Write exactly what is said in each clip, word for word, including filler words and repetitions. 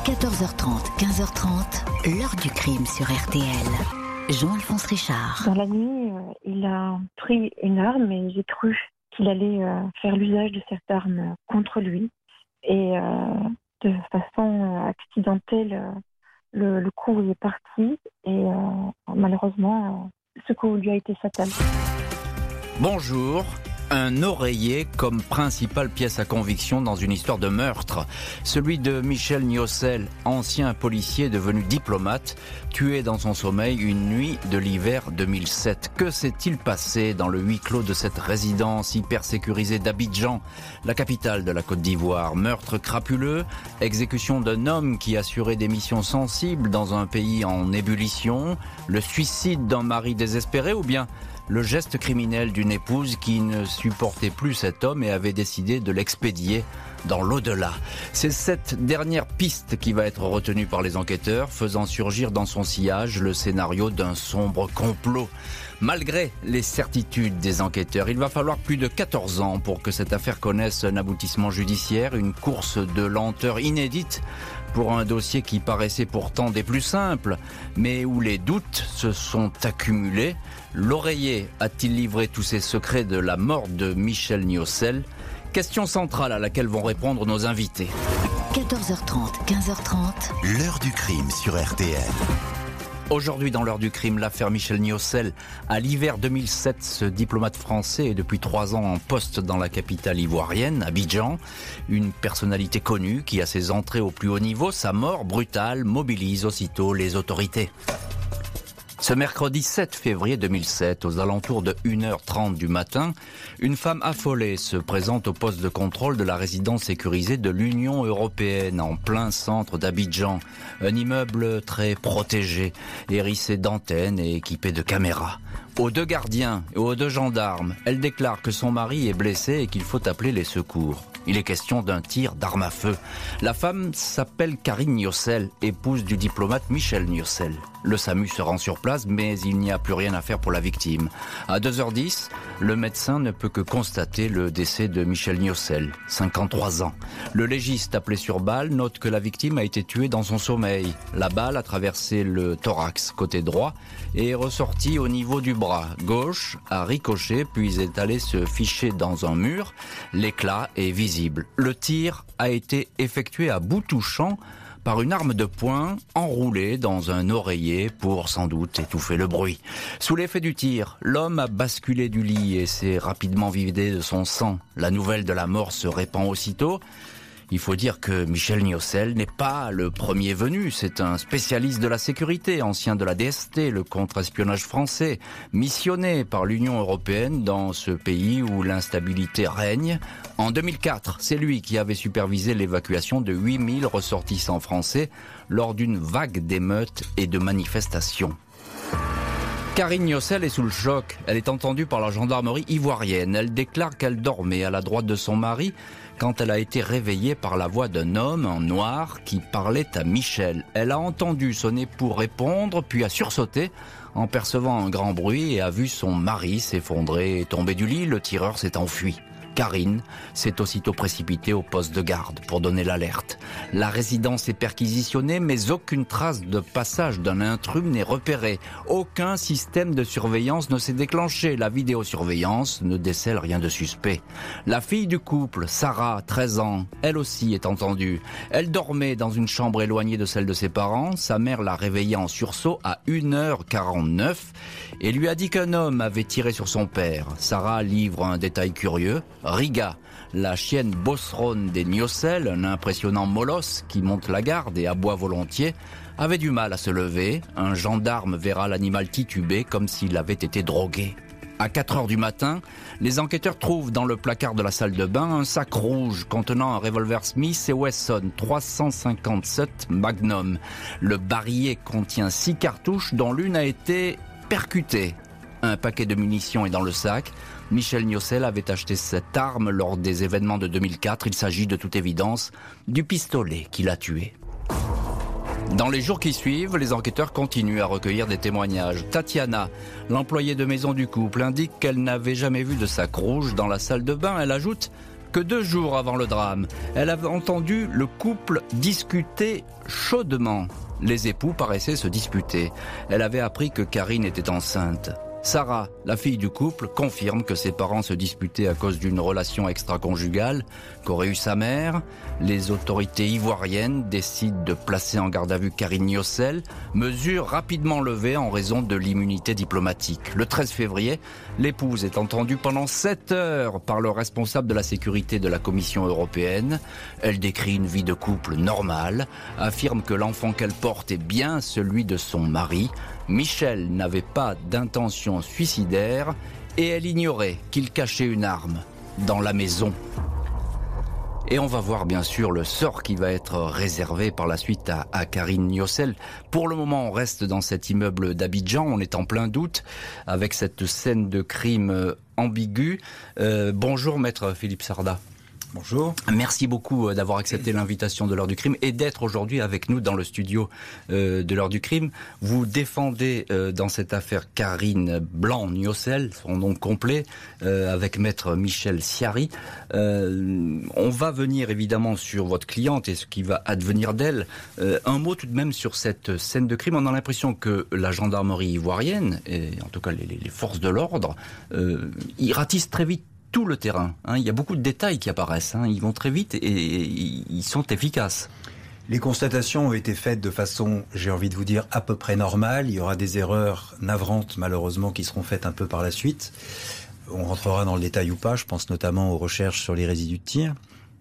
quatorze heures trente, quinze heures trente, l'heure du crime sur R T L. Jean-Alphonse Richard. Dans la nuit, euh, il a pris une arme et j'ai cru qu'il allait euh, faire l'usage de cette arme contre lui. Et euh, de façon accidentelle, euh, le, le coup est parti et euh, malheureusement, euh, ce coup lui a été fatal. Bonjour. Un oreiller comme principale pièce à conviction dans une histoire de meurtre. Celui de Michel Niocel, ancien policier devenu diplomate, tué dans son sommeil une nuit de l'hiver deux mille sept. Que s'est-il passé dans le huis clos de cette résidence hyper sécurisée d'Abidjan, la capitale de la Côte d'Ivoire? Meurtre crapuleux, exécution d'un homme qui assurait des missions sensibles dans un pays en ébullition, le suicide d'un mari désespéré ou bien le geste criminel d'une épouse qui ne supportait plus cet homme et avait décidé de l'expédier dans l'au-delà. C'est cette dernière piste qui va être retenue par les enquêteurs, faisant surgir dans son sillage le scénario d'un sombre complot. Malgré les certitudes des enquêteurs, il va falloir plus de quatorze ans pour que cette affaire connaisse un aboutissement judiciaire, une course de lenteur inédite pour un dossier qui paraissait pourtant des plus simples, mais où les doutes se sont accumulés. L'oreiller a-t-il livré tous ses secrets de la mort de Michel Niocel? Question centrale à laquelle vont répondre nos invités. quatorze heures trente, quinze heures trente. L'heure du crime sur R T L. Aujourd'hui dans l'heure du crime, l'affaire Michel Niocel. À l'hiver deux mille sept, ce diplomate français est depuis trois ans en poste dans la capitale ivoirienne, Abidjan. Une personnalité connue qui a ses entrées au plus haut niveau. Sa mort brutale mobilise aussitôt les autorités. Ce mercredi sept février deux mille sept, aux alentours de une heure trente du matin, une femme affolée se présente au poste de contrôle de la résidence sécurisée de l'Union européenne en plein centre d'Abidjan. Un immeuble très protégé, hérissé d'antennes et équipé de caméras. Aux deux gardiens et aux deux gendarmes, elle déclare que son mari est blessé et qu'il faut appeler les secours. Il est question d'un tir d'arme à feu. La femme s'appelle Karine Niocel, épouse du diplomate Michel Niocel. Le SAMU se rend sur place, mais il n'y a plus rien à faire pour la victime. À deux heures dix, le médecin ne peut que constater le décès de Michel Niocel, cinquante-trois ans. Le légiste appelé sur balle note que la victime a été tuée dans son sommeil. La balle a traversé le thorax côté droit et est ressortie au niveau du bras gauche, a ricoché puis est allée se ficher dans un mur. L'éclat est visible. Le tir a été effectué à bout touchant par une arme de poing enroulée dans un oreiller pour sans doute étouffer le bruit. Sous l'effet du tir, l'homme a basculé du lit et s'est rapidement vidé de son sang. La nouvelle de la mort se répand aussitôt. Il faut dire que Michel Niocel n'est pas le premier venu. C'est un spécialiste de la sécurité, ancien de la D S T, le contre-espionnage français, missionné par l'Union européenne dans ce pays où l'instabilité règne. En deux mille quatre, c'est lui qui avait supervisé l'évacuation de huit mille ressortissants français lors d'une vague d'émeutes et de manifestations. Karine Niocel est sous le choc. Elle est entendue par la gendarmerie ivoirienne. Elle déclare qu'elle dormait à la droite de son mari quand elle a été réveillée par la voix d'un homme en noir qui parlait à Michel. Elle a entendu son époux répondre, puis a sursauté en percevant un grand bruit et a vu son mari s'effondrer et tomber du lit. Le tireur s'est enfui. Karine s'est aussitôt précipitée au poste de garde pour donner l'alerte. La résidence est perquisitionnée, mais aucune trace de passage d'un intrus n'est repérée. Aucun système de surveillance ne s'est déclenché. La vidéosurveillance ne décèle rien de suspect. La fille du couple, Sarah, treize ans, elle aussi est entendue. Elle dormait dans une chambre éloignée de celle de ses parents. Sa mère l'a réveillée en sursaut à une heure quarante-neuf et lui a dit qu'un homme avait tiré sur son père. Sarah livre un détail curieux. Riga, la chienne bosserone des Niocel, un impressionnant molosse qui monte la garde et aboie volontiers, avait du mal à se lever. Un gendarme verra l'animal tituber comme s'il avait été drogué. À quatre heures du matin, les enquêteurs trouvent dans le placard de la salle de bain un sac rouge contenant un revolver Smith et Wesson trois cent cinquante-sept Magnum. Le barillet contient six cartouches dont l'une a été percutée. Un paquet de munitions est dans le sac. Michel Niocel avait acheté cette arme lors des événements de deux mille quatre. Il s'agit de toute évidence du pistolet qui l'a tué. Dans les jours qui suivent, les enquêteurs continuent à recueillir des témoignages. Tatiana, l'employée de maison du couple, indique qu'elle n'avait jamais vu de sac rouge dans la salle de bain. Elle ajoute que deux jours avant le drame, elle avait entendu le couple discuter chaudement. Les époux paraissaient se disputer. Elle avait appris que Karine était enceinte. Sarah, la fille du couple, confirme que ses parents se disputaient à cause d'une relation extra-conjugale qu'aurait eue sa mère. Les autorités ivoiriennes décident de placer en garde à vue Karine Niocel, mesure rapidement levée en raison de l'immunité diplomatique. Le treize février, l'épouse est entendue pendant sept heures par le responsable de la sécurité de la Commission européenne. Elle décrit une vie de couple normale, affirme que l'enfant qu'elle porte est bien celui de son mari. Michel n'avait pas d'intention suicidaire et elle ignorait qu'il cachait une arme dans la maison. Et on va voir bien sûr le sort qui va être réservé par la suite à, à Karine Niocel. Pour le moment, on reste dans cet immeuble d'Abidjan, on est en plein doute avec cette scène de crime ambiguë. Euh, bonjour maître Philippe Sarda. Bonjour. Merci beaucoup d'avoir accepté l'invitation de l'heure du crime et d'être aujourd'hui avec nous dans le studio euh, de l'heure du crime. Vous défendez euh, dans cette affaire Karine Blanc-Niocel, son nom complet, euh, avec maître Michel Siary. Euh, on va venir évidemment sur votre cliente et ce qui va advenir d'elle. Euh, un mot tout de même sur cette scène de crime. On a l'impression que la gendarmerie ivoirienne, et en tout cas les, les forces de l'ordre, euh, ils ratissent très vite tout le terrain. Hein. Il y a beaucoup de détails qui apparaissent. Hein. Ils vont très vite et, et ils sont efficaces. Les constatations ont été faites de façon, j'ai envie de vous dire, à peu près normale. Il y aura des erreurs navrantes, malheureusement, qui seront faites un peu par la suite. On rentrera dans le détail ou pas. Je pense notamment aux recherches sur les résidus de tir.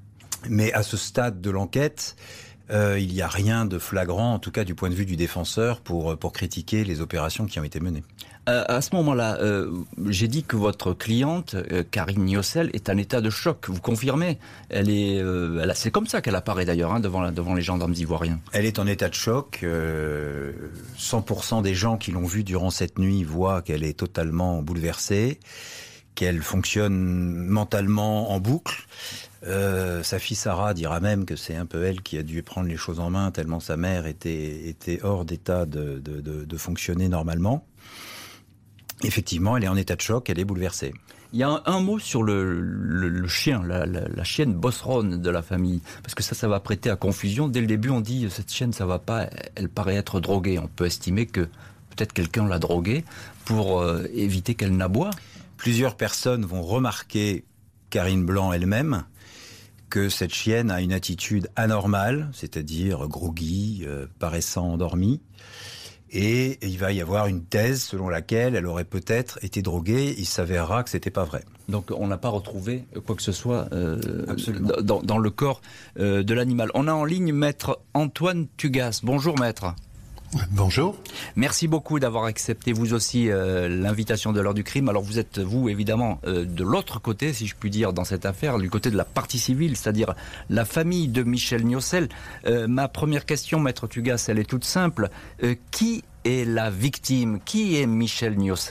Mais à ce stade de l'enquête, euh, il n'y a rien de flagrant, en tout cas du point de vue du défenseur, pour, pour critiquer les opérations qui ont été menées. Euh, à ce moment-là, euh, j'ai dit que votre cliente, euh, Karine Niocel, est en état de choc. Vous confirmez ? Elle est, euh, elle a, c'est comme ça qu'elle apparaît d'ailleurs hein, devant, la, devant les gendarmes ivoiriens. Elle est en état de choc. Euh, cent pour cent des gens qui l'ont vue durant cette nuit voient qu'elle est totalement bouleversée, qu'elle fonctionne mentalement en boucle. Euh, sa fille Sarah dira même que c'est un peu elle qui a dû prendre les choses en main tellement sa mère était, était hors d'état de, de, de, de fonctionner normalement. Effectivement, elle est en état de choc, elle est bouleversée. Il y a un, un mot sur le, le, le chien, la, la, la chienne bosseronne de la famille, parce que ça, ça va prêter à confusion. Dès le début, on dit cette chienne, ça va pas, elle paraît être droguée. On peut estimer que peut-être quelqu'un l'a droguée pour euh, éviter qu'elle n'aboie. Plusieurs personnes vont remarquer, Karine Blanc elle-même, que cette chienne a une attitude anormale, c'est-à-dire groggy, euh, paraissant endormie. Et il va y avoir une thèse selon laquelle elle aurait peut-être été droguée. Il s'avérera que c'était pas vrai. Donc on n'a pas retrouvé quoi que ce soit euh, dans, dans le corps euh, de l'animal. On a en ligne maître Antoine Tugas. Bonjour maître. Bonjour. Merci beaucoup d'avoir accepté vous aussi euh, l'invitation de l'heure du crime. Alors vous êtes, vous évidemment, euh, de l'autre côté, si je puis dire, dans cette affaire, du côté de la partie civile, c'est-à-dire la famille de Michel Niocel. Euh, ma première question, maître Tugas, elle est toute simple. Euh, qui est la victime ? Qui est Michel Niocel ?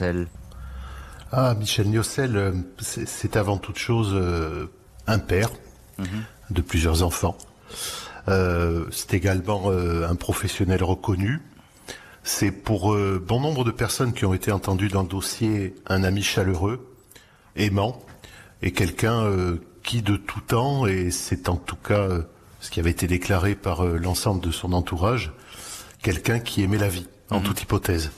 Ah, Michel Niocel, euh, c'est, c'est avant toute chose euh, un père mmh. de plusieurs enfants. Euh, c'est également euh, un professionnel reconnu. C'est pour euh, bon nombre de personnes qui ont été entendues dans le dossier un ami chaleureux, aimant, et quelqu'un euh, qui de tout temps, et c'est en tout cas euh, ce qui avait été déclaré par euh, l'ensemble de son entourage, quelqu'un qui aimait la vie, en mmh. toute hypothèse.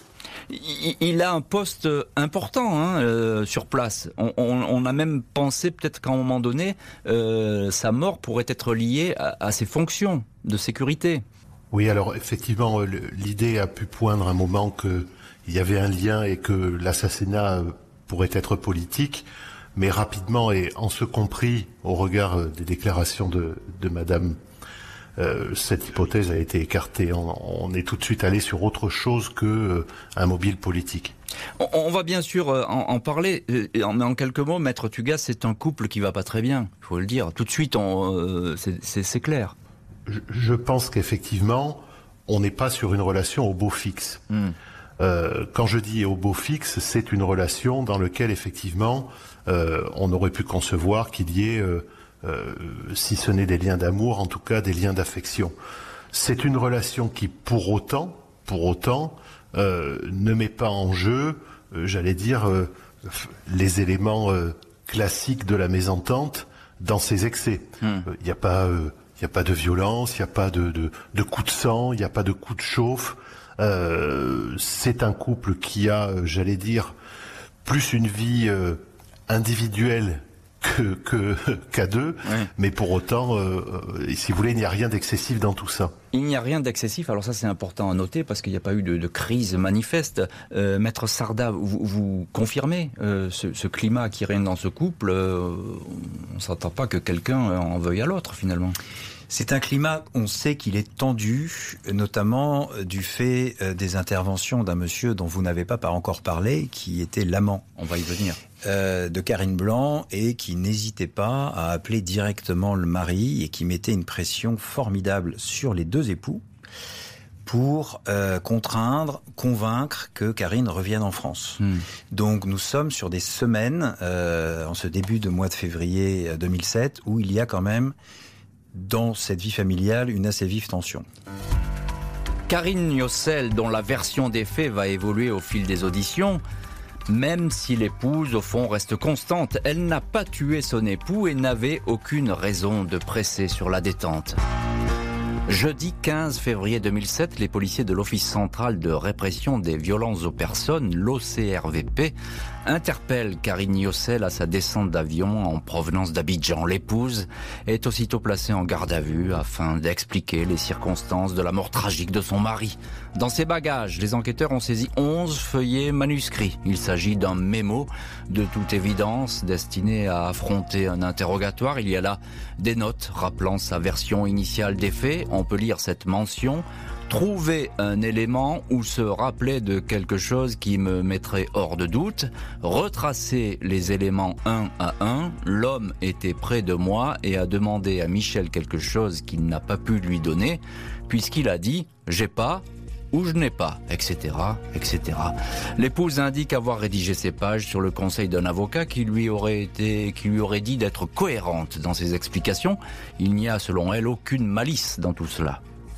Il a un poste important hein, euh, sur place. On, on, on a même pensé peut-être qu'à un moment donné, euh, sa mort pourrait être liée à, à ses fonctions de sécurité. Oui, alors effectivement, l'idée a pu poindre un moment qu'il y avait un lien et que l'assassinat pourrait être politique, mais rapidement, et en ce compris au regard des déclarations de, de Madame, euh, cette hypothèse a été écartée. On, on est tout de suite allé sur autre chose que euh, un mobile politique. On, on va bien sûr en, en parler, mais en, en quelques mots, Maître Tugas, c'est un couple qui va pas très bien, il faut le dire. Tout de suite, on, euh, c'est, c'est, c'est clair. Je, je pense qu'effectivement, on n'est pas sur une relation au beau fixe. Mm. Euh, quand je dis au beau fixe, c'est une relation dans laquelle effectivement, euh, on aurait pu concevoir qu'il y ait, euh, euh, si ce n'est des liens d'amour, en tout cas des liens d'affection. C'est une relation qui, pour autant, pour autant, euh, ne met pas en jeu, euh, j'allais dire, euh, les éléments euh, classiques de la mésentente, dans ses excès. Il mmh. n'y a pas, il euh, n'y a pas de violence, il n'y a pas de, de, de coups de sang, il n'y a pas de coups de chauffe. Euh, c'est un couple qui a, j'allais dire, plus une vie euh, individuelle que, que qu'à deux, oui. mais pour autant, euh, si vous voulez, il n'y a rien d'excessif dans tout ça. Il n'y a rien d'excessif, alors ça c'est important à noter parce qu'il n'y a pas eu de, de crise manifeste. Euh, Maître Sarda, vous, vous confirmez euh, ce, ce climat qui règne dans ce couple, euh, on ne s'entend pas que quelqu'un en veuille à l'autre finalement. C'est un climat, on sait qu'il est tendu, notamment du fait des interventions d'un monsieur dont vous n'avez pas encore parlé, qui était l'amant. On va y venir. Euh, de Karine Blanc, et qui n'hésitait pas à appeler directement le mari et qui mettait une pression formidable sur les deux époux pour euh, contraindre, convaincre que Karine revienne en France. Mmh. Donc nous sommes sur des semaines, euh, en ce début de mois de février deux mille sept, où il y a quand même dans cette vie familiale une assez vive tension. Karine Gnossel, dont la version des faits va évoluer au fil des auditions, même si l'épouse, au fond, reste constante, elle n'a pas tué son époux et n'avait aucune raison de presser sur la détente. Jeudi quinze février deux mille sept, les policiers de l'Office central de répression des violences aux personnes, l'O C R V P, interpellent Karine Gnossel à sa descente d'avion en provenance d'Abidjan. L'épouse est aussitôt placée en garde à vue afin d'expliquer les circonstances de la mort tragique de son mari. Dans ses bagages, les enquêteurs ont saisi onze feuillets manuscrits. Il s'agit d'un mémo, de toute évidence, destiné à affronter un interrogatoire. Il y a là des notes rappelant sa version initiale des faits. On peut lire cette mention: trouver un élément ou se rappeler de quelque chose qui me mettrait hors de doute, retracer les éléments un à un, l'homme était près de moi et a demandé à Michel quelque chose qu'il n'a pas pu lui donner, puisqu'il a dit « j'ai pas » ou « je n'ai pas », et cetera, et cetera. L'épouse indique avoir rédigé ces pages sur le conseil d'un avocat qui lui aurait été, qui lui aurait dit d'être cohérente dans ses explications. Il n'y a, selon elle, aucune malice dans tout cela.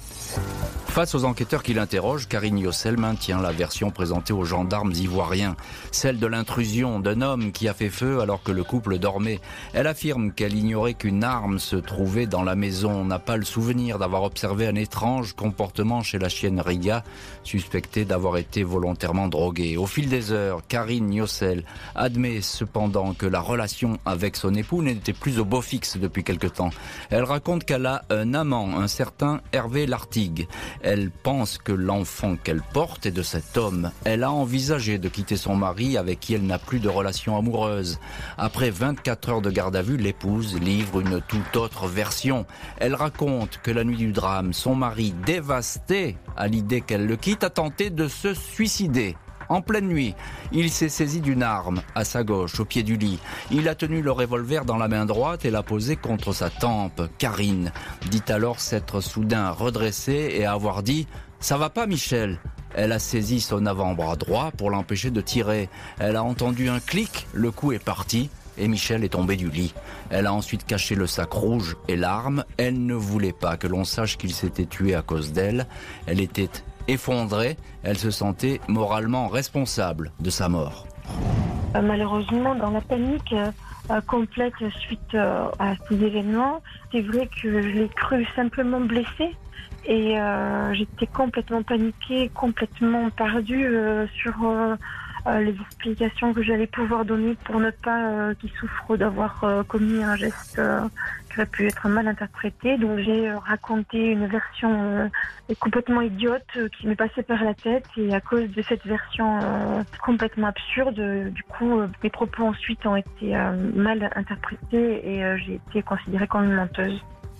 Face aux enquêteurs qui l'interrogent, Karine Gnossel maintient la version présentée aux gendarmes ivoiriens, celle de l'intrusion d'un homme qui a fait feu alors que le couple dormait. Elle affirme qu'elle ignorait qu'une arme se trouvait dans la maison, n'a pas le souvenir d'avoir observé un étrange comportement chez la chienne Riga, suspectée d'avoir été volontairement droguée. Au fil des heures, Karine Gnossel admet cependant que la relation avec son époux n'était plus au beau fixe depuis quelque temps. Elle raconte qu'elle a un amant, un certain Hervé Lartigue. Elle pense que l'enfant qu'elle porte est de cet homme. Elle a envisagé de quitter son mari avec qui elle n'a plus de relation amoureuse. Après vingt-quatre heures de garde à vue, l'épouse livre une toute autre version. Elle raconte que la nuit du drame, son mari, dévasté à l'idée qu'elle le quitte, a tenté de se suicider. En pleine nuit, il s'est saisi d'une arme à sa gauche, au pied du lit. Il a tenu le revolver dans la main droite et l'a posé contre sa tempe. Karine dit alors s'être soudain redressée et avoir dit « Ça va pas, Michel ?» Elle a saisi son avant-bras droit pour l'empêcher de tirer. Elle a entendu un clic, le coup est parti et Michel est tombé du lit. Elle a ensuite caché le sac rouge et l'arme. Elle ne voulait pas que l'on sache qu'il s'était tué à cause d'elle. Elle était effondrée, elle se sentait moralement responsable de sa mort. Malheureusement, dans la panique euh, complète suite euh, à ces événements, c'est vrai que je l'ai cru simplement blessé et euh, j'étais complètement paniquée, complètement perdue euh, sur euh, euh, les explications que j'allais pouvoir donner pour ne pas euh, qu'il souffre d'avoir euh, commis un geste euh, qui aurait pu être mal interprété. Donc j'ai euh, raconté une version euh, complètement idiote euh, qui m'est passée par la tête et à cause de cette version euh, complètement absurde, euh, du coup euh, mes propos ensuite ont été euh, mal interprétés et euh, j'ai été considérée comme une menteuse.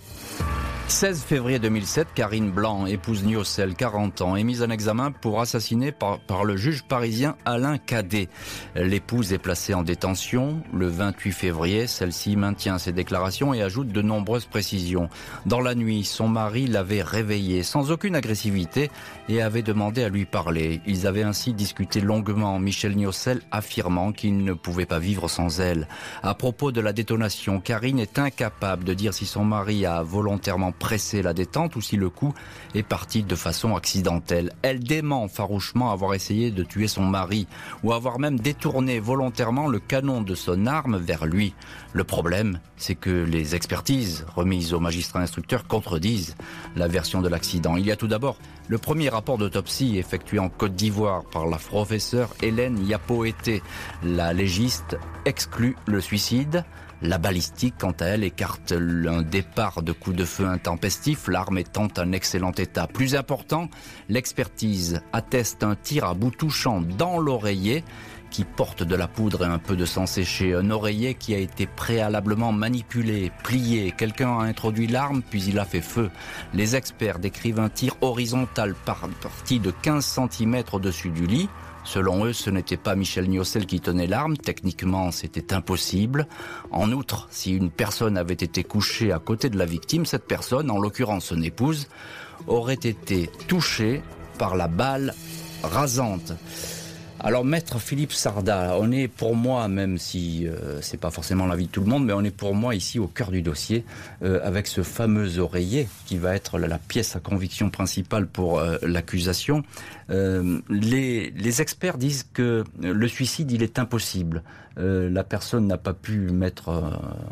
seize février deux mille sept, Karine Blanc, épouse Gnossel, quarante ans, est mise en examen pour assassinat par, par le juge parisien Alain Cadet. L'épouse est placée en détention. Le vingt-huit février, celle-ci maintient ses déclarations et ajoute de nombreuses précisions. Dans la nuit, son mari l'avait réveillée sans aucune agressivité et avait demandé à lui parler. Ils avaient ainsi discuté longuement, Michel Gnossel affirmant qu'il ne pouvait pas vivre sans elle. À propos de la détonation, Karine est incapable de dire si son mari a volontairement pressé la détente ou si le coup est parti de façon accidentelle. Elle dément farouchement avoir essayé de tuer son mari ou avoir même détourné volontairement le canon de son arme vers lui. Le problème, c'est que les expertises remises au magistrat instructeur contredisent la version de l'accident. Il y a tout d'abord le premier rapport d'autopsie effectué en Côte d'Ivoire par la professeure Hélène Yapoété. La légiste exclut le suicide. La balistique, quant à elle, écarte un départ de coup de feu intempestif, l'arme étant en excellent état. Plus important, l'expertise atteste un tir à bout touchant dans l'oreiller qui porte de la poudre et un peu de sang séché. Un oreiller qui a été préalablement manipulé, plié. Quelqu'un a introduit l'arme, puis il a fait feu. Les experts décrivent un tir horizontal par parti de quinze centimètres au-dessus du lit. Selon eux, ce n'était pas Michel Niocel qui tenait l'arme. Techniquement, c'était impossible. En outre, si une personne avait été couchée à côté de la victime, cette personne, en l'occurrence son épouse, aurait été touchée par la balle rasante. Alors, maître Philippe Sarda, on est pour moi, même si euh, c'est pas forcément l'avis de tout le monde, mais on est pour moi ici au cœur du dossier euh, avec ce fameux oreiller qui va être la, la pièce à conviction principale pour euh, l'accusation. Euh, les, les experts disent que le suicide, il est impossible. Euh, la personne n'a pas pu mettre euh,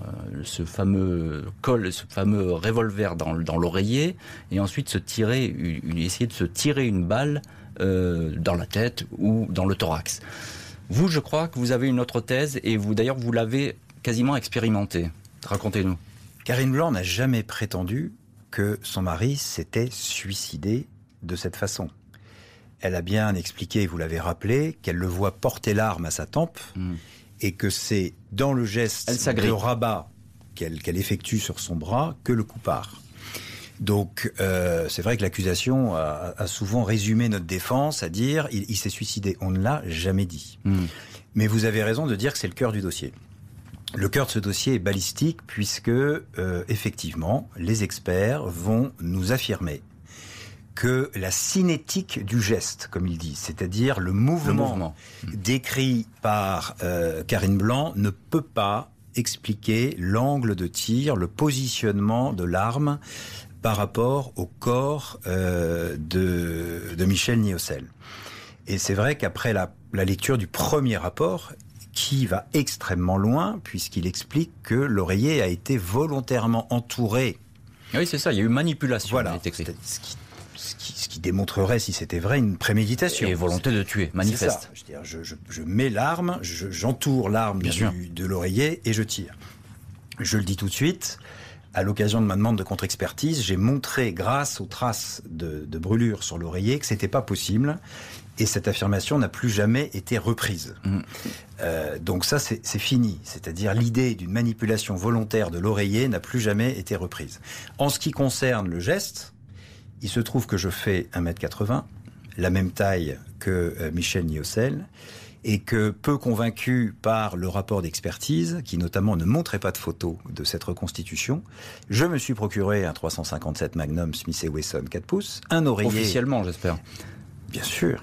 ce fameux col, ce fameux revolver dans, dans l'oreiller et ensuite se tirer, une, essayer de se tirer une balle Euh, dans la tête ou dans le thorax. Vous, je crois que vous avez une autre thèse et vous, d'ailleurs, vous l'avez quasiment expérimentée. Racontez-nous. Karine Blanc n'a jamais prétendu que son mari s'était suicidé de cette façon. Elle a bien expliqué, vous l'avez rappelé, qu'elle le voit porter l'arme à sa tempe mmh. et que c'est dans le geste de rabat qu'elle, qu'elle effectue sur son bras que le coup part. Donc, euh, c'est vrai que l'accusation a, a souvent résumé notre défense à dire il, il s'est suicidé. On ne l'a jamais dit. Mmh. Mais vous avez raison de dire que c'est le cœur du dossier. Le cœur de ce dossier est balistique puisque, euh, effectivement, les experts vont nous affirmer que la cinétique du geste, comme ils disent, c'est-à-dire le mouvement, le mouvement. décrit par euh, Karine Blanc, ne peut pas expliquer l'angle de tir, le positionnement de l'arme par rapport au corps euh, de, de Michel Niocel. Et c'est vrai qu'après la, la lecture du premier rapport, qui va extrêmement loin, puisqu'il explique que l'oreiller a été volontairement entouré. Oui, c'est ça, il y a eu manipulation. Voilà, ce qui, ce, qui, ce qui démontrerait, si c'était vrai, une préméditation. Et volonté de tuer, manifeste. C'est ça. Je, veux dire, je, je, je mets l'arme, je, j'entoure l'arme du, de l'oreiller et je tire. Je le dis tout de suite. À l'occasion de ma demande de contre-expertise, j'ai montré, grâce aux traces de, de brûlures sur l'oreiller, que c'était pas possible. Et cette affirmation n'a plus jamais été reprise. Mmh. Euh, donc ça, c'est, c'est fini. C'est-à-dire l'idée d'une manipulation volontaire de l'oreiller n'a plus jamais été reprise. En ce qui concerne le geste, il se trouve que je fais un mètre quatre-vingts, la même taille que euh, Michel Niocel, et que peu convaincu par le rapport d'expertise, qui notamment ne montrait pas de photos de cette reconstitution, je me suis procuré un trois cent cinquante-sept Magnum Smith et Wesson quatre pouces, un oreiller... Officiellement, j'espère. Bien sûr.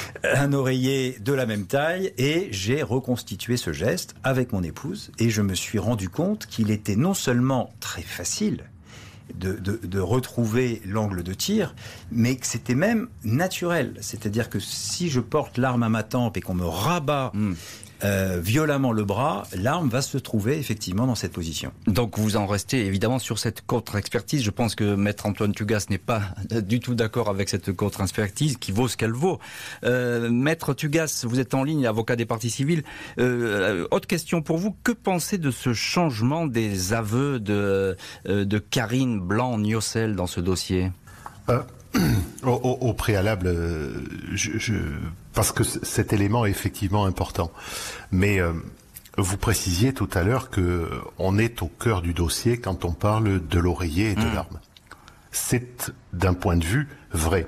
Un oreiller de la même taille, et j'ai reconstitué ce geste avec mon épouse, et je me suis rendu compte qu'il était non seulement très facile de, de, de retrouver l'angle de tir, mais que c'était même naturel. C'est-à-dire que si je porte l'arme à ma tempe et qu'on me rabat mmh. euh, violemment le bras, l'arme va se trouver effectivement dans cette position. Donc vous en restez évidemment sur cette contre-expertise. Je pense que maître Antoine Tugas n'est pas du tout d'accord avec cette contre-expertise qui vaut ce qu'elle vaut. Euh, maître Tugas, vous êtes en ligne, avocat des parties civiles. Euh, autre question pour vous, que pensez de ce changement des aveux de, de Karine Blanc-Niocel dans ce dossier ? euh, au, au, au préalable, je, je, parce que c- cet élément est effectivement important. Mais euh, vous précisiez tout à l'heure que on est au cœur du dossier quand on parle de l'oreiller et de mmh. l'arme. C'est d'un point de vue vrai.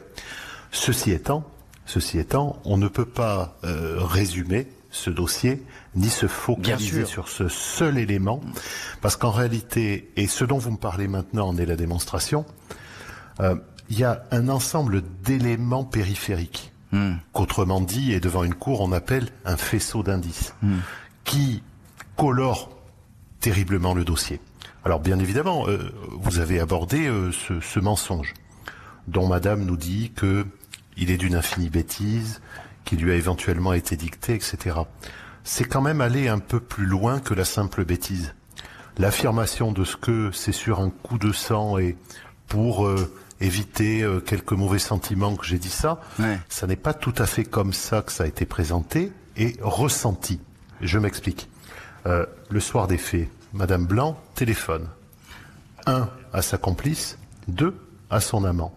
Ceci étant, ceci étant, on ne peut pas euh, résumer ce dossier ni se focaliser sur ce seul élément, parce qu'en réalité, et ce dont vous me parlez maintenant en est la démonstration, euh, il y a un ensemble d'éléments périphériques, mmh. qu'autrement dit, et devant une cour, on appelle un faisceau d'indices, mmh. qui colore terriblement le dossier. Alors bien évidemment, euh, vous avez abordé euh, ce, ce mensonge, dont Madame nous dit que il est d'une infinie bêtise, qui lui a éventuellement été dicté, et cetera. C'est quand même aller un peu plus loin que la simple bêtise. L'affirmation de ce que c'est sur un coup de sang et pour euh, éviter euh, quelques mauvais sentiments que j'ai dit ça, ouais. Ça n'est pas tout à fait comme ça que ça a été présenté et ressenti. Je m'explique. Euh, le soir des faits, Madame Blanc téléphone. Un, à sa complice. Deux, à son amant.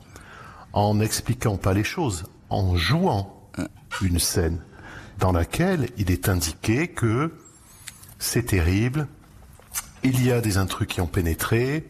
En n'expliquant pas les choses, en jouant une scène dans laquelle il est indiqué que c'est terrible, il y a des intrus qui ont pénétré,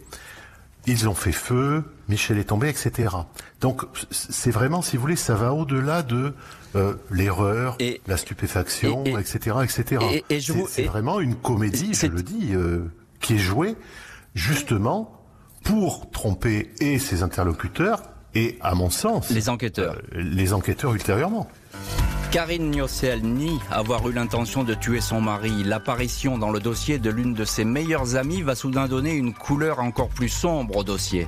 ils ont fait feu, Michel est tombé, et cetera. Donc c'est vraiment, si vous voulez, ça va au-delà de euh, l'erreur, et, la stupéfaction, et, et, et cetera, et cetera. Et, et c'est, c'est vraiment une comédie, je le dis, euh, qui est jouée justement pour tromper et ses interlocuteurs et, à mon sens, les enquêteurs, euh, les enquêteurs ultérieurement. Karine Niocel nie avoir eu l'intention de tuer son mari. L'apparition dans le dossier de l'une de ses meilleures amies va soudain donner une couleur encore plus sombre au dossier.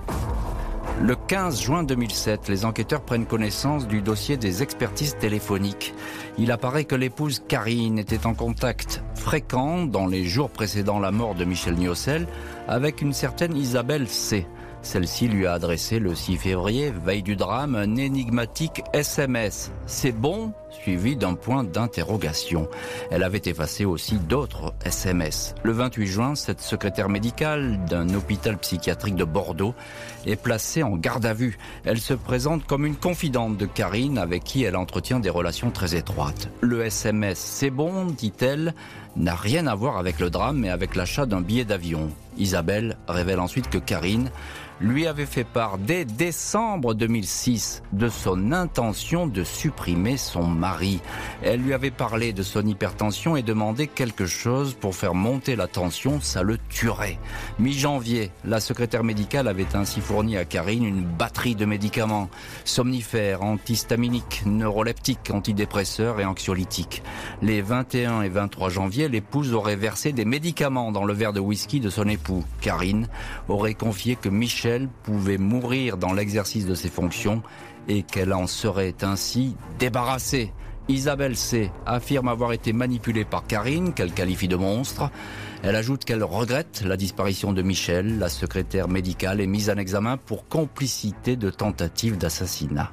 Le quinze juin deux mille sept, les enquêteurs prennent connaissance du dossier des expertises téléphoniques. Il apparaît que l'épouse Karine était en contact fréquent dans les jours précédant la mort de Michel Niocel avec une certaine Isabelle C. Celle-ci lui a adressé le six février, veille du drame, un énigmatique S M S. C'est bon, suivi d'un point d'interrogation. Elle avait effacé aussi d'autres S M S. Le vingt-huit juin, cette secrétaire médicale d'un hôpital psychiatrique de Bordeaux est placée en garde à vue. Elle se présente comme une confidente de Karine avec qui elle entretient des relations très étroites. Le S M S « C'est bon », dit-elle, n'a rien à voir avec le drame mais avec l'achat d'un billet d'avion. Isabelle révèle ensuite que Karine lui avait fait part dès décembre deux mille six de son intention de supprimer son mari. Elle lui avait parlé de son hypertension et demandé quelque chose pour faire monter la tension, ça le tuerait. Mi-janvier, la secrétaire médicale avait ainsi fourni à Karine une batterie de médicaments, somnifères, antihistaminiques, neuroleptiques, antidépresseurs et anxiolytiques. Les vingt et un et vingt-trois janvier, l'épouse aurait versé des médicaments dans le verre de whisky de son époux. Karine aurait confié que Michel pouvait mourir dans l'exercice de ses fonctions et qu'elle en serait ainsi débarrassée. Isabelle C. affirme avoir été manipulée par Karine, qu'elle qualifie de monstre. Elle ajoute qu'elle regrette la disparition de Michel. La secrétaire médicale est mise en examen pour complicité de tentative d'assassinat.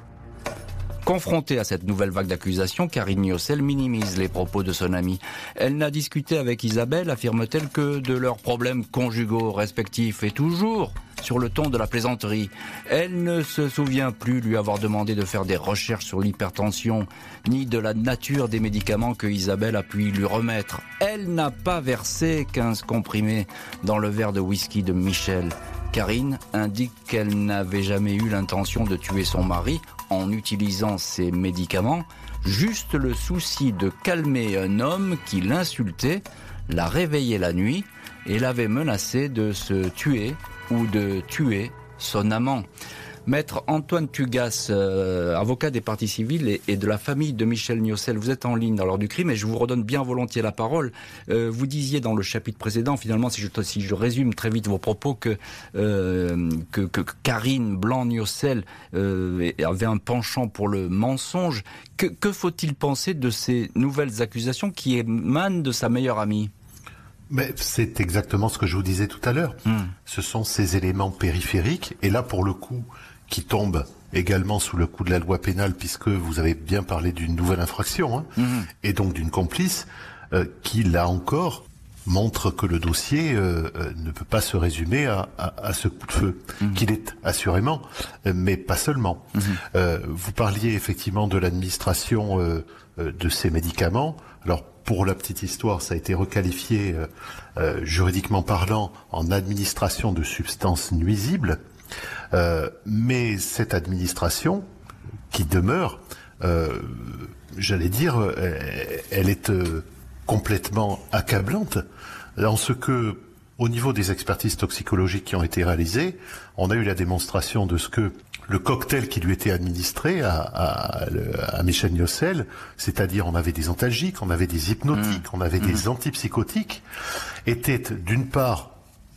Confrontée à cette nouvelle vague d'accusations, Karine Niocel minimise les propos de son amie. Elle n'a discuté avec Isabelle, affirme-t-elle, que de leurs problèmes conjugaux respectifs et toujours sur le ton de la plaisanterie. Elle ne se souvient plus lui avoir demandé de faire des recherches sur l'hypertension, ni de la nature des médicaments que Isabelle a pu lui remettre. Elle n'a pas versé quinze comprimés dans le verre de whisky de Michel. Karine indique qu'elle n'avait jamais eu l'intention de tuer son mari en utilisant ces médicaments, juste le souci de calmer un homme qui l'insultait, l'a réveillé la nuit et l'avait menacé de se tuer ou de tuer son amant. Maître Antoine Tugas, euh, avocat des parties civiles et, et de la famille de Michel Niocel, vous êtes en ligne dans l'heure du crime et je vous redonne bien volontiers la parole. Euh, vous disiez dans le chapitre précédent, finalement, si je, si je résume très vite vos propos, que, euh, que, que Karine Blanc-Niocel euh, avait un penchant pour le mensonge. Que, que faut-il penser de ces nouvelles accusations qui émanent de sa meilleure amie ? Mais c'est exactement ce que je vous disais tout à l'heure. Mmh. Ce sont ces éléments périphériques, et là, pour le coup, qui tombent également sous le coup de la loi pénale, puisque vous avez bien parlé d'une nouvelle infraction, hein, mmh. et donc d'une complice, euh, qui, là encore, montre que le dossier euh, euh, ne peut pas se résumer à, à, à ce coup de feu, mmh. qu'il est assurément, euh, mais pas seulement. Mmh. Euh, vous parliez effectivement de l'administration euh, euh, de ces médicaments. Alors, pour la petite histoire, ça a été requalifié, euh, euh, juridiquement parlant, en administration de substances nuisibles. Euh, mais cette administration, qui demeure, euh, j'allais dire, elle, elle est euh, complètement accablante, en ce que, au niveau des expertises toxicologiques qui ont été réalisées, on a eu la démonstration de ce que le cocktail qui lui était administré à, à, à Michel Niocel, c'est-à-dire on avait des antalgiques, on avait des hypnotiques, mmh. on avait mmh. des antipsychotiques, était d'une part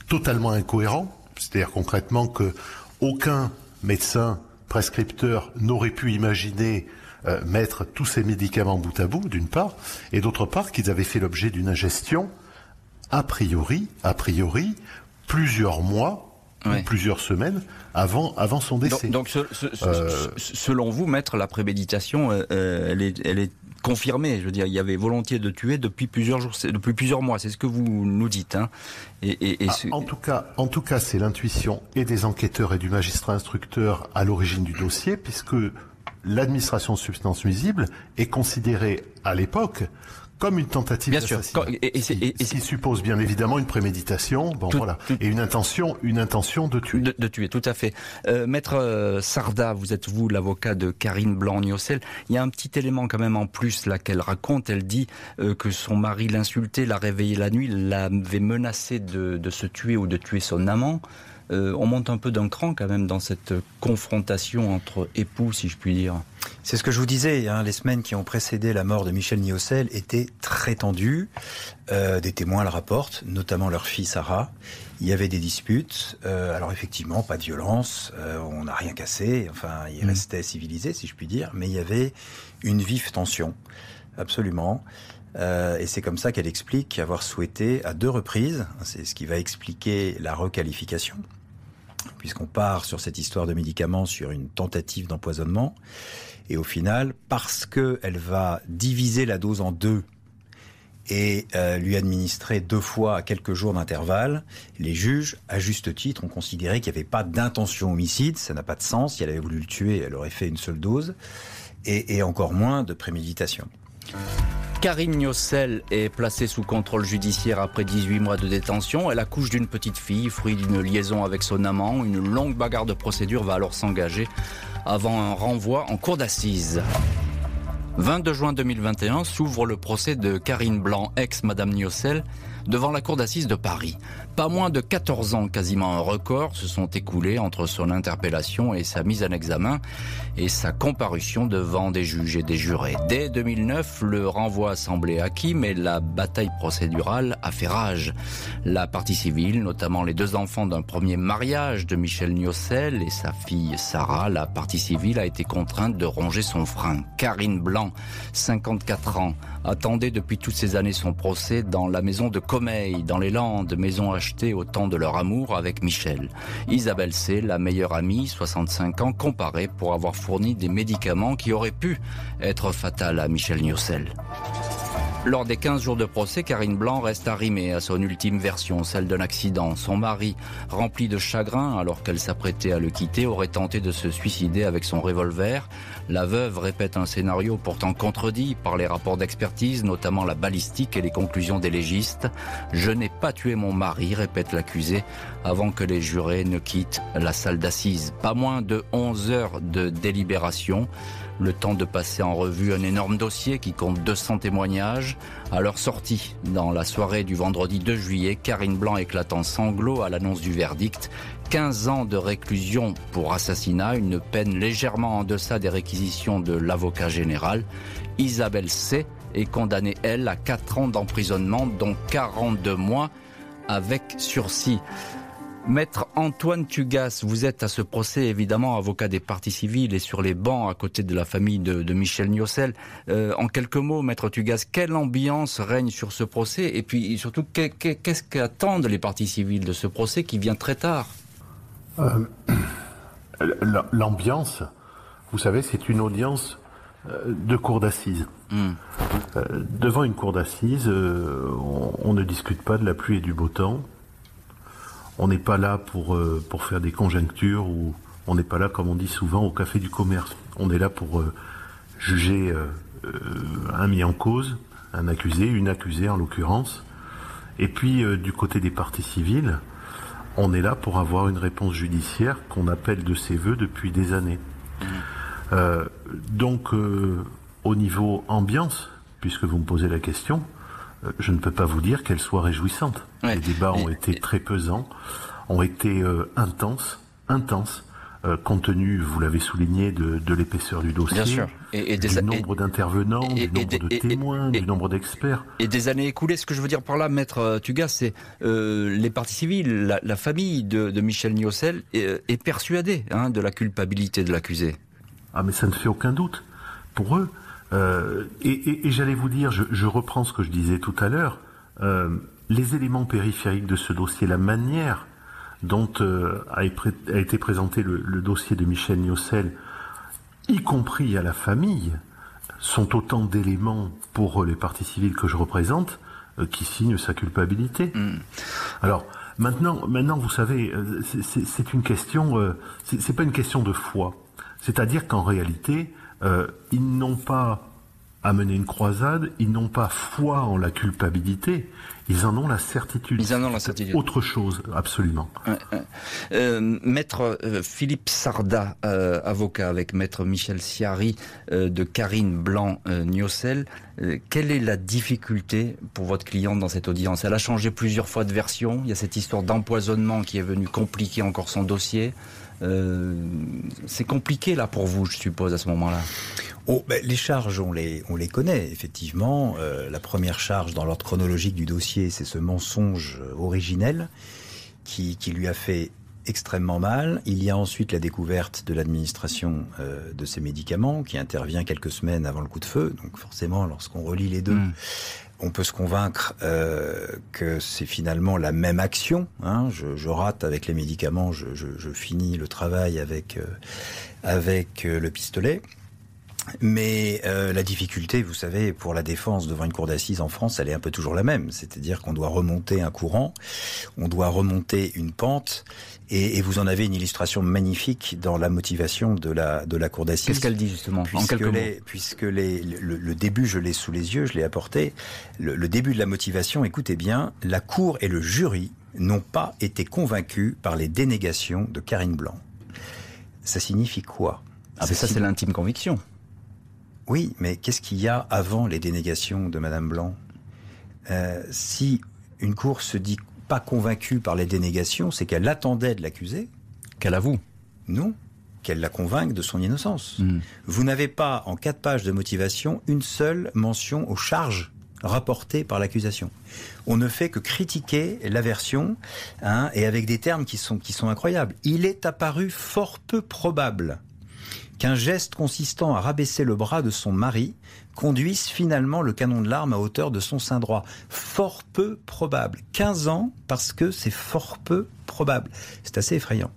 totalement incohérent. C'est-à-dire concrètement que aucun médecin prescripteur n'aurait pu imaginer euh, mettre tous ces médicaments bout à bout, d'une part, et d'autre part qu'ils avaient fait l'objet d'une ingestion a priori, a priori, plusieurs mois. Ouais. Plusieurs semaines avant, avant son décès. Donc, donc ce, ce, euh... selon vous, maître, la préméditation, euh, elle, est, elle est confirmée. Je veux dire, il y avait volonté de tuer depuis plusieurs jours, depuis plusieurs mois. C'est ce que vous nous dites. Hein. Et, et, et ah, ce... En tout cas, en tout cas, c'est l'intuition et des enquêteurs et du magistrat instructeur à l'origine du dossier, puisque l'administration de substances nuisibles est considérée à l'époque comme une tentative d'assassinat, et, et, ce qui, et, ce qui suppose bien évidemment une préméditation, bon tout, voilà, tout, et une intention, une intention de tuer. De, de tuer, tout à fait. Euh, Maître euh, Sarda, vous êtes vous l'avocat de Karine Blanc-Niocel. Il y a un petit élément quand même en plus là qu'elle raconte. Elle dit euh, que son mari l'insultait, l'a réveillé la nuit, l'avait menacé de, de se tuer ou de tuer son amant. Euh, on monte un peu d'un cran quand même dans cette confrontation entre époux, si je puis dire. C'est ce que je vous disais, hein, les semaines qui ont précédé la mort de Michel Niocel étaient très tendues. Euh, des témoins le rapportent, notamment leur fille Sarah. Il y avait des disputes. Euh, alors effectivement, pas de violence, euh, on n'a rien cassé. Enfin, il mmh. restait civilisé, si je puis dire. Mais il y avait une vive tension, absolument. Euh, et c'est comme ça qu'elle explique avoir souhaité à deux reprises, c'est ce qui va expliquer la requalification, puisqu'on part sur cette histoire de médicaments sur une tentative d'empoisonnement. Et au final, parce qu'elle va diviser la dose en deux et euh, lui administrer deux fois à quelques jours d'intervalle, les juges, à juste titre, ont considéré qu'il n'y avait pas d'intention homicide, ça n'a pas de sens, si elle avait voulu le tuer, elle aurait fait une seule dose, et, et encore moins de préméditation. Karine Niocel est placée sous contrôle judiciaire après dix-huit mois de détention. Elle accouche d'une petite fille, fruit d'une liaison avec son amant. Une longue bagarre de procédure va alors s'engager avant un renvoi en cour d'assises. vingt-deux juin deux mille vingt et un s'ouvre le procès de Karine Blanc, ex-Madame Niocel, devant la cour d'assises de Paris. Pas moins de quatorze ans, quasiment un record, se sont écoulés entre son interpellation et sa mise en examen et sa comparution devant des juges et des jurés. Dès deux mille neuf, le renvoi semblait acquis, mais la bataille procédurale a fait rage. La partie civile, notamment les deux enfants d'un premier mariage de Michel Niocel et sa fille Sarah, la partie civile a été contrainte de ronger son frein. Karine Blanc, cinquante-quatre ans, attendait depuis toutes ces années son procès dans la maison de Comeilles, dans les Landes, maison achetée au temps de leur amour avec Michel. Isabelle C., la meilleure amie, soixante-cinq ans, comparait pour avoir fourni des médicaments qui auraient pu être fatals à Michel Niocel. Lors des quinze jours de procès, Karine Blanc reste arrimée à son ultime version, celle d'un accident. Son mari, rempli de chagrin alors qu'elle s'apprêtait à le quitter, aurait tenté de se suicider avec son revolver. La veuve répète un scénario pourtant contredit par les rapports d'expertise, notamment la balistique et les conclusions des légistes. « Je n'ai pas tué mon mari », répète l'accusé, avant que les jurés ne quittent la salle d'assises. Pas moins de onze heures de délibération. Le temps de passer en revue un énorme dossier qui compte deux cents témoignages. À leur sortie, dans la soirée du vendredi deux juillet, Karine Blanc éclate en sanglots à l'annonce du verdict. quinze ans de réclusion pour assassinat, une peine légèrement en deçà des réquisitions de l'avocat général. Isabelle C. est condamnée, elle, à quatre ans d'emprisonnement, dont quarante-deux mois avec sursis. Maître Antoine Tugas, vous êtes à ce procès évidemment avocat des parties civiles et sur les bancs à côté de la famille de, de Michel Niocel. Euh, en quelques mots, Maître Tugas, quelle ambiance règne sur ce procès et puis surtout qu'est-ce qu'attendent les parties civiles de ce procès qui vient très tard? euh, L'ambiance, vous savez, c'est une audience de cour d'assises. Mmh. Euh, devant une cour d'assises, euh, on, on ne discute pas de la pluie et du beau temps. On n'est pas là pour, euh, pour faire des conjectures ou on n'est pas là, comme on dit souvent, au café du commerce. On est là pour euh, juger euh, euh, un mis en cause, un accusé, une accusée en l'occurrence. Et puis, euh, du côté des parties civiles, on est là pour avoir une réponse judiciaire qu'on appelle de ses voeux depuis des années. Mmh. Euh, donc, euh, au niveau ambiance, puisque vous me posez la question, je ne peux pas vous dire qu'elle soit réjouissante. Ouais. Les débats ont été très pesants, ont été euh, intenses, intenses. euh, compte tenu, vous l'avez souligné, de, de l'épaisseur du dossier, Bien sûr. Et, et des, du nombre et, d'intervenants, et, du nombre et, de et, témoins, et, du nombre d'experts. Et des années écoulées. Ce que je veux dire par là, maître Tugas, c'est euh, les parties civiles, la, la famille de, de Michel Niocel est, est persuadée hein, de la culpabilité de l'accusé. Ah mais ça ne fait aucun doute pour eux. Euh, et, et, et j'allais vous dire, je, je reprends ce que je disais tout à l'heure, euh, les éléments périphériques de ce dossier, la manière dont euh, a, a été présenté le, le dossier de Michel Niocel, y compris à la famille, sont autant d'éléments pour les parties civiles que je représente euh, qui signent sa culpabilité. Mmh. Alors maintenant, maintenant, vous savez, euh, c'est, c'est, c'est une question, euh, c'est, c'est pas une question de foi. C'est-à-dire qu'en réalité, euh, ils n'ont pas à mener une croisade, ils n'ont pas foi en la culpabilité, ils en ont la certitude. Ils en ont la certitude. Autre chose, absolument. Ouais, ouais. Euh, maître euh, Philippe Sarda, euh, avocat avec maître Michel Ciari euh, de Karine Blanc-Niocel, euh, quelle est la difficulté pour votre cliente dans cette audience? Elle a changé plusieurs fois de version, il y a cette histoire d'empoisonnement qui est venue compliquer encore son dossier. Euh, c'est compliqué là pour vous, je suppose, à ce moment-là. Oh, ben, les charges, on les, on les connaît, effectivement. Euh, la première charge dans l'ordre chronologique du dossier, c'est ce mensonge originel qui, qui lui a fait extrêmement mal. Il y a ensuite la découverte de l'administration euh, de ces médicaments qui intervient quelques semaines avant le coup de feu. Donc forcément, lorsqu'on relie les deux, mmh. on peut se convaincre euh, que c'est finalement la même action. Hein. Je, je rate avec les médicaments, je, je, je finis le travail avec, euh, avec euh, le pistolet. Mais euh, la difficulté, vous savez, pour la défense devant une cour d'assises en France, elle est un peu toujours la même. C'est-à-dire qu'on doit remonter un courant, on doit remonter une pente, et, et vous en avez une illustration magnifique dans la motivation de la de la cour d'assises. Qu'est-ce qu'elle dit justement en quelques mots? les, Puisque les, le, le début, je l'ai sous les yeux, je l'ai apporté. Le, le début de la motivation, écoutez bien, la cour et le jury n'ont pas été convaincus par les dénégations de Karine Blanc. Ça signifie quoi? Ah, mais ça, c'est l'intime conviction. Oui, mais qu'est-ce qu'il y a avant les dénégations de Madame Blanc? euh, Si une cour se dit pas convaincue par les dénégations, c'est qu'elle attendait de l'accusé. Qu'elle avoue? Non, qu'elle la convainque de son innocence. Mmh. Vous n'avez pas, en quatre pages de motivation, une seule mention aux charges rapportées par l'accusation. On ne fait que critiquer la version, hein, et avec des termes qui sont, qui sont incroyables. Il est apparu fort peu probable qu'un geste consistant à rabaisser le bras de son mari conduise finalement le canon de l'arme à hauteur de son sein droit. Fort peu probable. quinze ans parce que c'est fort peu probable. C'est assez effrayant.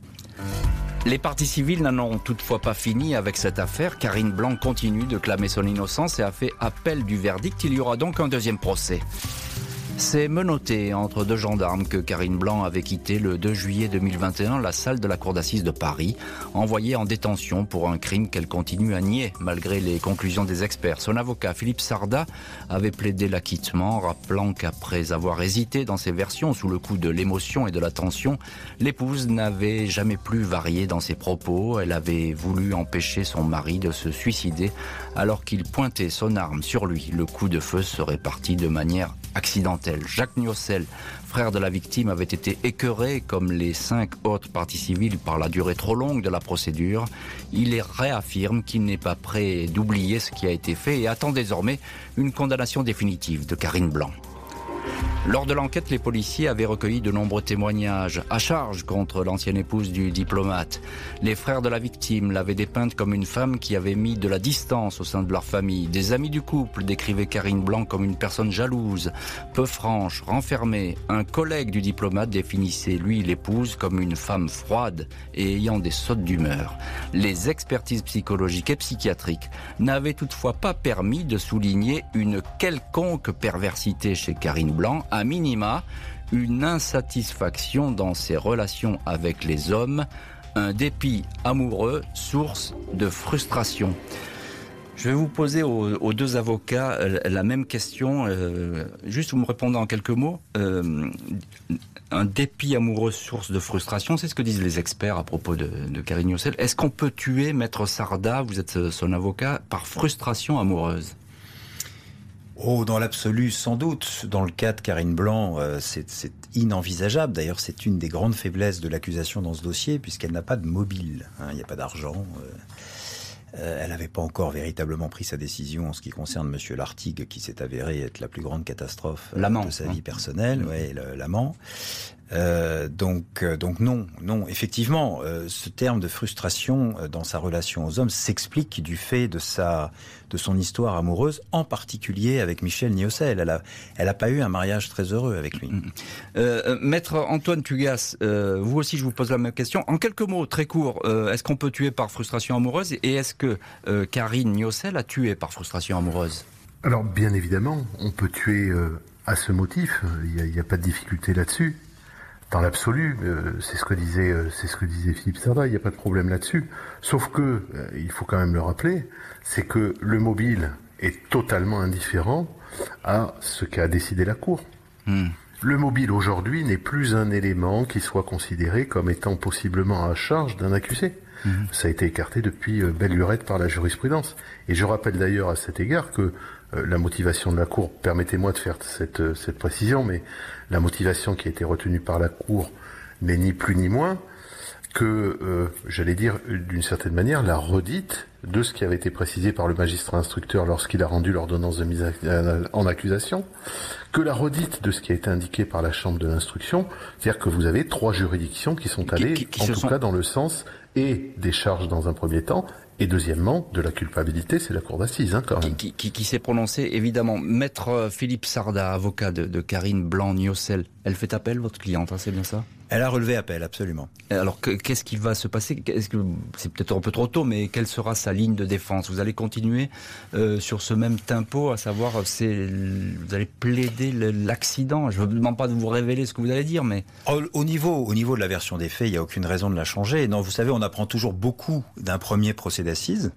Les parties civiles n'en ont toutefois pas fini avec cette affaire. Karine Blanc continue de clamer son innocence et a fait appel du verdict. Il y aura donc un deuxième procès. C'est menotté entre deux gendarmes que Karine Blanc avait quitté le deux juillet deux mille vingt et un la salle de la cour d'assises de Paris, envoyée en détention pour un crime qu'elle continue à nier malgré les conclusions des experts. Son avocat Philippe Sarda avait plaidé l'acquittement, rappelant qu'après avoir hésité dans ses versions sous le coup de l'émotion et de la tension, l'épouse n'avait jamais plus varié dans ses propos. Elle avait voulu empêcher son mari de se suicider alors qu'il pointait son arme sur lui. Le coup de feu serait parti de manière accidentelle. Jacques Niocel, frère de la victime, avait été écœuré, comme les cinq autres parties civiles, par la durée trop longue de la procédure. Il réaffirme qu'il n'est pas prêt d'oublier ce qui a été fait et attend désormais une condamnation définitive de Karine Blanc. Lors de l'enquête, les policiers avaient recueilli de nombreux témoignages à charge contre l'ancienne épouse du diplomate. Les frères de la victime l'avaient dépeinte comme une femme qui avait mis de la distance au sein de leur famille. Des amis du couple décrivaient Karine Blanc comme une personne jalouse, peu franche, renfermée. Un collègue du diplomate définissait, lui, l'épouse comme une femme froide et ayant des sautes d'humeur. Les expertises psychologiques et psychiatriques n'avaient toutefois pas permis de souligner une quelconque perversité chez Karine Blanc, à minima, une insatisfaction dans ses relations avec les hommes, un dépit amoureux, source de frustration. Je vais vous poser aux, aux deux avocats la même question, euh, juste vous me répondez en quelques mots. Euh, un dépit amoureux, source de frustration, c'est ce que disent les experts à propos de, de Karine Niocel. Est-ce qu'on peut tuer Maître Sarda, vous êtes son avocat, par frustration amoureuse ? Oh, dans l'absolu, sans doute. Dans le cas de Karine Blanc, euh, c'est, c'est inenvisageable. D'ailleurs, c'est une des grandes faiblesses de l'accusation dans ce dossier, puisqu'elle n'a pas de mobile. Hein, il n'y a pas d'argent. Euh, euh, elle n'avait pas encore véritablement pris sa décision en ce qui concerne Monsieur Lartigue, qui s'est avéré être la plus grande catastrophe euh, de sa vie personnelle, ouais, le, l'amant. Euh, donc, euh, donc non, non. Effectivement, euh, ce terme de frustration euh, dans sa relation aux hommes s'explique du fait de sa, de son histoire amoureuse, en particulier avec Michel Niocel. Elle a, elle a pas eu un mariage très heureux avec lui. Euh, Maître Antoine Tugas, euh, vous aussi, je vous pose la même question. En quelques mots, très courts, euh, est-ce qu'on peut tuer par frustration amoureuse et est-ce que euh, Karine Niocel a tué par frustration amoureuse ? Alors, bien évidemment, on peut tuer euh, à ce motif. Il n'y a, a pas de difficulté là-dessus. Dans l'absolu, euh, c'est ce que disait, euh, c'est ce que disait Philippe Sarda. Il n'y a pas de problème là-dessus. Sauf que, euh, il faut quand même le rappeler, c'est que le mobile est totalement indifférent à ce qu'a décidé la Cour. Mmh. Le mobile aujourd'hui n'est plus un élément qui soit considéré comme étant possiblement à charge d'un accusé. Mmh. Ça a été écarté depuis euh, belle lurette par la jurisprudence. Et je rappelle d'ailleurs à cet égard que euh, la motivation de la Cour, permettez-moi de faire cette, euh, cette précision, mais la motivation qui a été retenue par la Cour n'est ni plus ni moins que, euh, j'allais dire, d'une certaine manière, la redite de ce qui avait été précisé par le magistrat instructeur lorsqu'il a rendu l'ordonnance de mise en accusation, que la redite de ce qui a été indiqué par la chambre de l'instruction, c'est-à-dire que vous avez trois juridictions qui sont allées, qui, qui, qui en tout sont... cas dans le sens et des charges dans un premier temps, et deuxièmement, de la culpabilité, c'est la cour d'assises, hein, quand même. Qui, qui, qui s'est prononcé, évidemment. Maître Philippe Sarda, avocat de, de Karine Blanc-Niocel, elle fait appel, votre cliente, hein, c'est bien ça ? Elle a relevé appel, absolument. Alors, que, qu'est-ce qui va se passer ? Est-ce que c'est peut-être un peu trop tôt, mais quelle sera sa ligne de défense ? Vous allez continuer euh, sur ce même tempo, à savoir, c'est, vous allez plaider l'accident. Je ne vous demande pas de vous révéler ce que vous allez dire, mais... Au, au, niveau, au niveau de la version des faits, il n'y a aucune raison de la changer. Non, vous savez, on apprend toujours beaucoup d'un premier procès d'assises.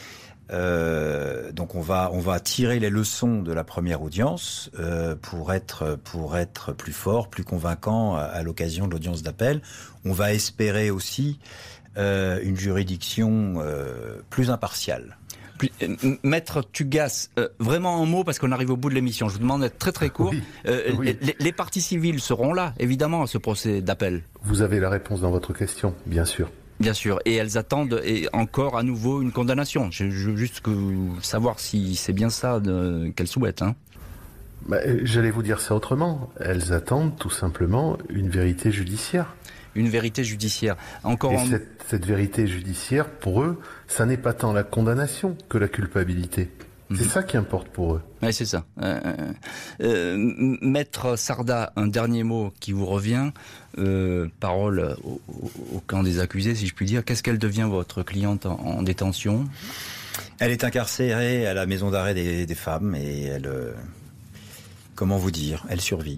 Euh, donc on va on va tirer les leçons de la première audience euh, pour être pour être plus fort, plus convaincant à, à l'occasion de l'audience d'appel. On va espérer aussi euh, une juridiction euh, plus impartiale. Maître Tugas, euh, vraiment un mot parce qu'on arrive au bout de l'émission. Je vous demande d'être très très court. Oui, euh, oui. Les, les parties civiles seront là, évidemment, à ce procès d'appel. Vous avez la réponse dans votre question, bien sûr. Bien sûr, et elles attendent et encore à nouveau une condamnation. Je, je veux juste que, savoir si c'est bien ça de, qu'elles souhaitent. Hein. Bah, j'allais vous dire ça autrement. Elles attendent tout simplement une vérité judiciaire. Une vérité judiciaire. Encore et en... cette, cette vérité judiciaire, pour eux, ça n'est pas tant la condamnation que la culpabilité. C'est mmh. ça qui importe pour eux. Oui, c'est ça. Euh, euh, Maître Sarda, un dernier mot qui vous revient. Euh, parole au, au, au camp des accusés, si je puis dire. Qu'est-ce qu'elle devient, votre cliente, en, en détention ? Elle est incarcérée à la maison d'arrêt des, des femmes et elle... Euh, comment vous dire ? Elle survit.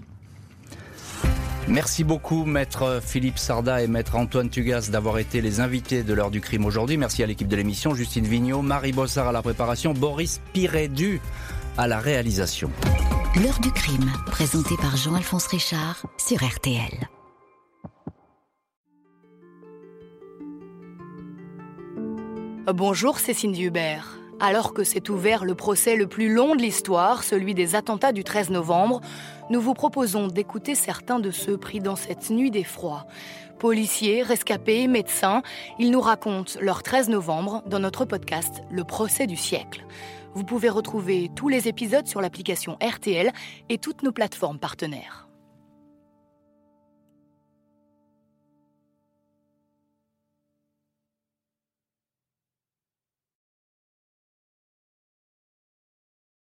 Merci beaucoup, Maître Philippe Sarda et Maître Antoine Tugas, d'avoir été les invités de l'heure du crime aujourd'hui. Merci à l'équipe de l'émission, Justine Vignot, Marie Bossard à la préparation, Boris Pirédu à la réalisation. L'heure du crime, présentée par Jean-Alphonse Richard sur R T L. Bonjour, c'est Cindy Hubert. Alors que s'est ouvert le procès le plus long de l'histoire, celui des attentats du treize novembre, nous vous proposons d'écouter certains de ceux pris dans cette nuit d'effroi. Policiers, rescapés, médecins, ils nous racontent leur treize novembre dans notre podcast « Le procès du siècle ». Vous pouvez retrouver tous les épisodes sur l'application R T L et toutes nos plateformes partenaires.